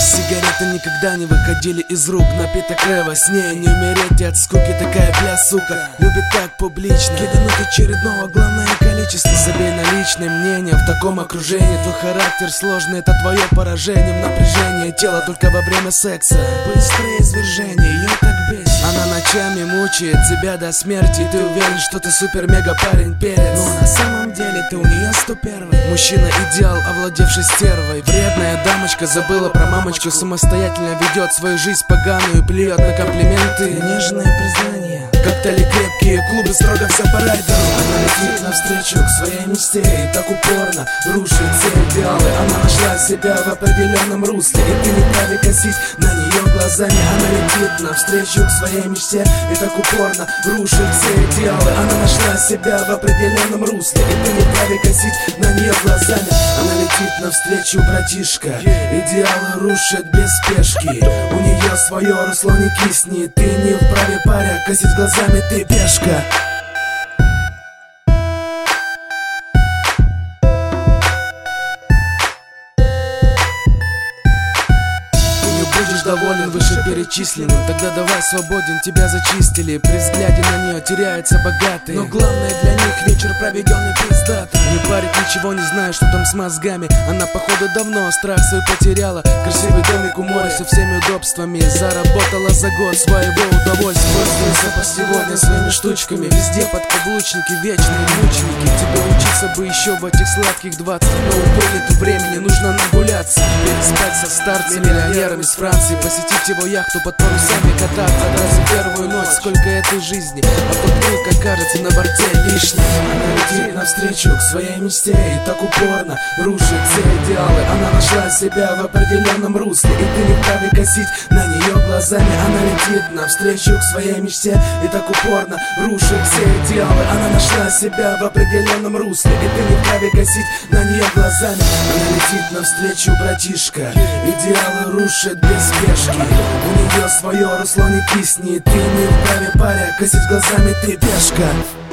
Сигареты никогда не выходили из рук. Напиток Рева, с ней не умереть от скуки. Такая бля, сука, любит так публично кидануть очередного, главное количество. Забей на личное мнение в таком окружении. Твой характер сложный, это твое поражение. В напряжении тела только во время секса. Быстрое извержение, ее так бесит. Она ночами мучает тебя до смерти, и ты уверен, что ты супер-мега-парень перец. Но на самом деле ты у нее 101-й. Мужчина идеал, овладевший стервой. Вредная дамочка забыла про мамочку, самостоятельно ведет свою жизнь поганую, плюет на комплименты, нежные признания. Коктейли крепкие, клубы строго все по райдеру. Она летит навстречу к своей мечте и так упорно рушит все идеалы. Она нашла себя в определенном русле, и ты не вправе косить на нее глазами. Она летит навстречу к своей мечте и так упорно рушит все идеалы. Она нашла себя в определенном русле, и ты не вправе косить на нее глазами. Она летит навстречу, братишка, идеалы рушит без спешки. У нее свое русло, не кисни. Ты не вправе, паря, косить глазами, ты пешка. Будешь доволен вышеперечисленным, тогда давай свободен, тебя зачистили. При взгляде на нее теряются богатые, но главное для них вечер проведенный пиздато. Не парит, ничего не знаю, что там с мозгами. Она походу давно страх свой потеряла. Красивый домик у моря со всеми удобствами. Заработала за год своего удовольствия. Пользуйся по сегодня своими штучками. Везде подкаблучники, вечные мученики. Тебе учиться бы еще в этих сладких 20, но упорнету времени нужно нагуляться. Переспать со старцами, миллионерами с Франции, посетить его яхту, под парусами кататься. Разве первую ночь, сколько этой жизни, а то вдруг окажется на борте лишней. Она летит навстречу к своей мечте и так упорно рушит все идеалы. Она нашла себя в определенном русле, и ты не вправе косить на нее глазами. Она летит навстречу к своей мечте и так упорно рушит все идеалы. Она нашла себя в определенном русле, и ты не вправе косить на нее глазами. Она летит навстречу, братишка, идеалы рушит без спешки. У нее свое русло, не кисни. Ты не вправе, паря, косить глазами, ты пешка.